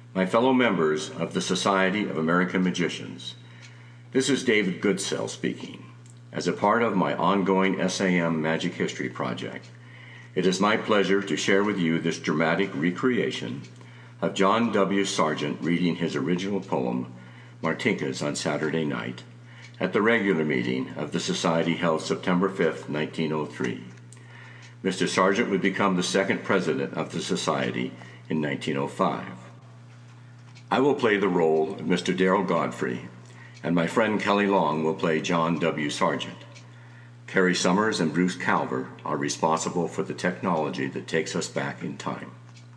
My fellow members of the Society of American Magicians, this is David Goodsell speaking. As a part of my ongoing SAM Magic History project, it is my pleasure to share with you this dramatic recreation of John W. Sargent reading his original poem, Martinkas, on Saturday night, at the regular meeting of the Society held September 5, 1903. Mr. Sargent would become the second president of the Society in 1905. I will play the role of Mr. Darrell Godfrey, and my friend Kelly Long will play John W. Sargent. Carrie Summers and Bruce Calver are responsible for the technology that takes us back in time.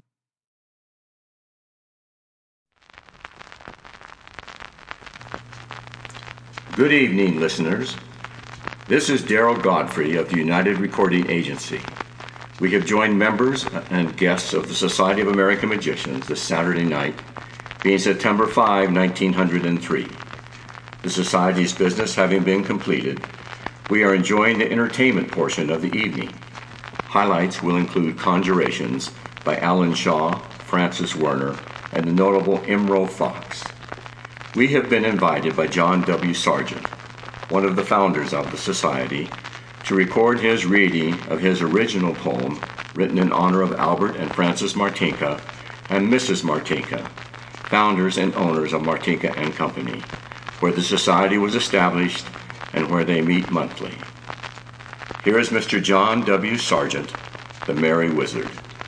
Good evening, listeners. This is Darrell Godfrey of the United Recording Agency. We have joined members and guests of the Society of American Magicians this Saturday night, being September 5, 1903. The Society's business having been completed, we are enjoying the entertainment portion of the evening. Highlights will include conjurations by Alan Shaw, Francis Werner, and the notable Imro Fox. We have been invited by John W. Sargent, one of the founders of the Society, to record his reading of his original poem written in honor of Albert and Frances Martinka and Mrs. Martinka, founders and owners of Martinka and Company, where the Society was established and where they meet monthly. Here is Mr. John W. Sargent, the Merry Wizard.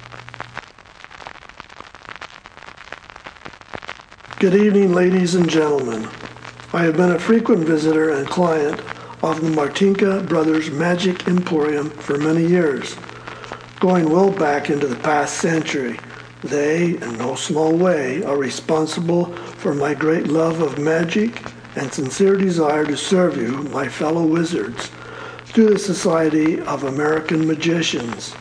Good evening, ladies and gentlemen. I have been a frequent visitor and client of the Martinka Brothers Magic Emporium for many years. Going well back into the past century, they, in no small way, are responsible for my great love of magic and sincere desire to serve you, my fellow wizards, through the Society of American Magicians.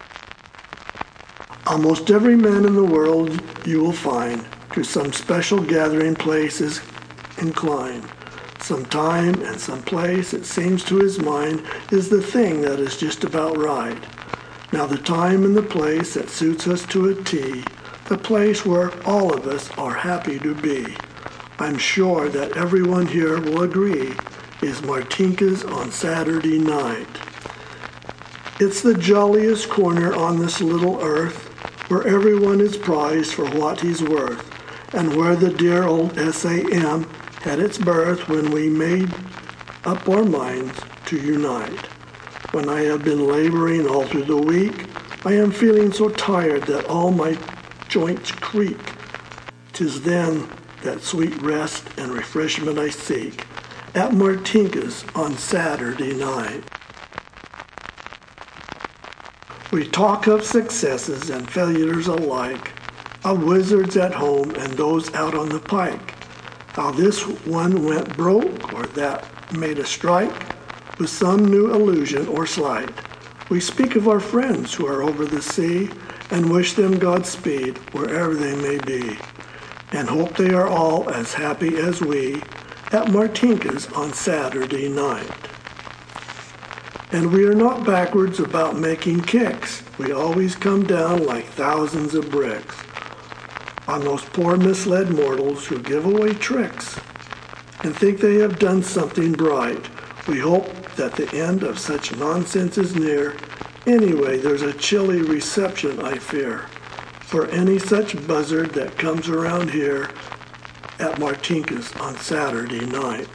Almost every man in the world you will find to some special gathering place is inclined. Some time and some place, it seems to his mind, is the thing that is just about right. Now the time and the place that suits us to a T, the place where all of us are happy to be, I'm sure that everyone here will agree, is Martinka's on Saturday night. It's the jolliest corner on this little earth, where everyone is prized for what he's worth, and where the dear old SAM had its birth when we made up our minds to unite. When I have been laboring all through the week, I am feeling so tired that all my joints creak. 'Tis then that sweet rest and refreshment I seek at Martinka's on Saturday night. We talk of successes and failures alike, of wizards at home and those out on the pike, how this one went broke or that made a strike with some new illusion or sleight. We speak of our friends who are over the sea and wish them Godspeed wherever they may be, and hope they are all as happy as we at Martinka's on Saturday night. And we are not backwards about making kicks. We always come down like thousands of bricks on those poor misled mortals who give away tricks and think they have done something bright. We hope that the end of such nonsense is near. Anyway, there's a chilly reception, I fear, for any such buzzard that comes around here at Martinka's on Saturday night.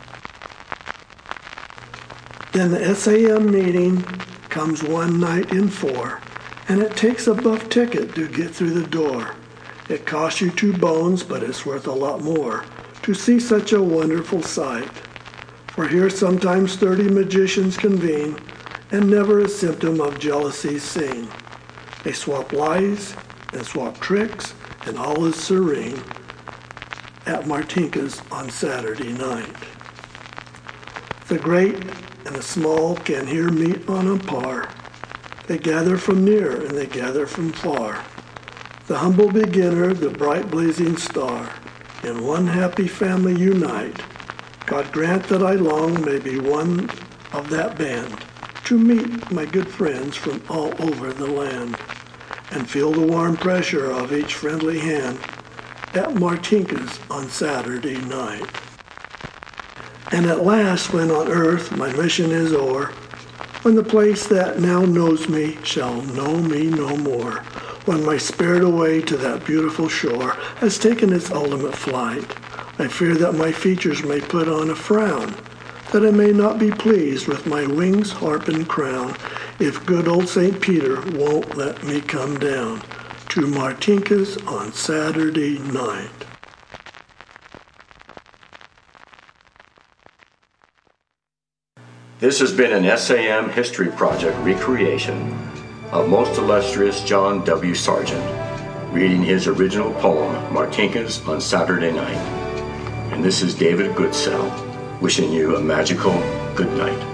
Then the SAM meeting comes one night in 4, and it takes a buff ticket to get through the door. It costs you 2 bones, but it's worth a lot more to see such a wonderful sight. For here sometimes 30 magicians convene, and never a symptom of jealousy seen. They swap lies and swap tricks, and all is serene at Martinka's on Saturday night. The great and the small can here meet on a par. They gather from near and they gather from far. The humble beginner, the bright blazing star, in one happy family unite. God grant that I long may be one of that band, to meet my good friends from all over the land, and feel the warm pressure of each friendly hand, at Martinka's on Saturday night. And at last, when on earth my mission is o'er, when the place that now knows me shall know me no more, when my spirit away to that beautiful shore has taken its ultimate flight, I fear that my features may put on a frown, that I may not be pleased with my wings, harp, and crown, if good old St. Peter won't let me come down to Martinka's on Saturday night. This has been an SAM History Project recreation of most illustrious John W. Sargent, reading his original poem, Martinka's on Saturday Night. And this is David Goodsell, wishing you a magical good night.